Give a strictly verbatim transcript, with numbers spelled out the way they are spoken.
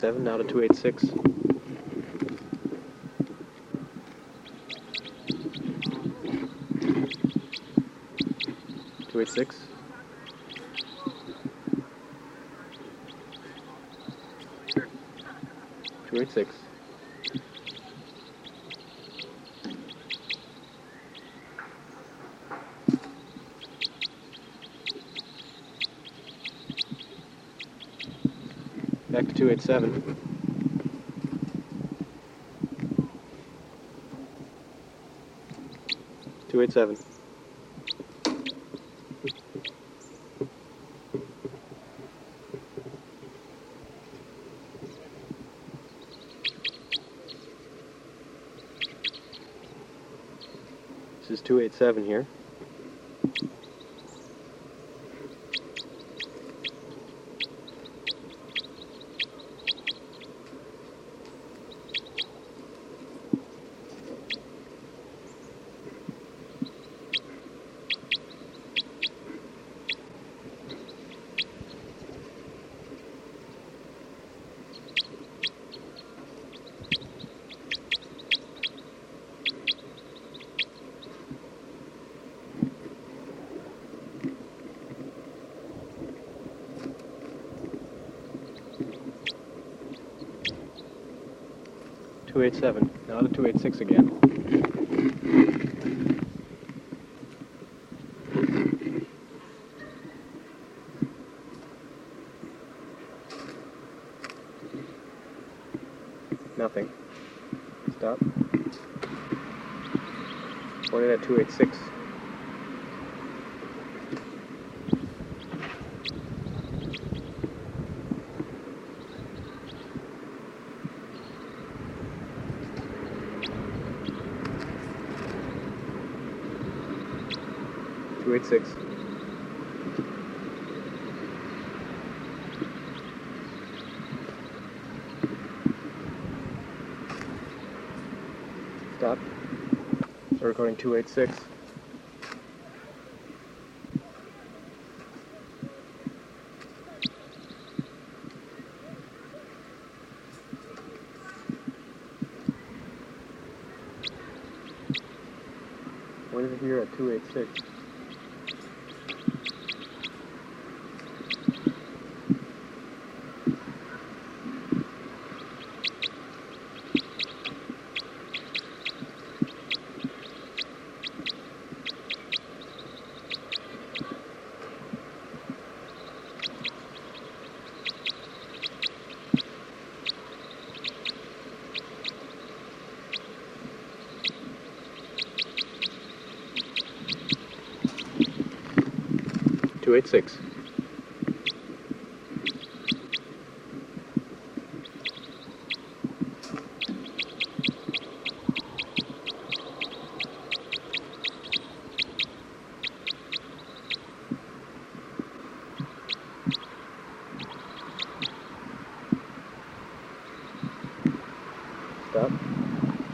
seven now to two eight six. two eight six. two eight six. Back to two eight seven. two eight seven. This is two eight seven here. two eight seven, now to two eight six again. Nothing. Stop. Pointed at two eight six. two eight six. Stop. Start recording two eight six. What is it here at two eight six? two eight six.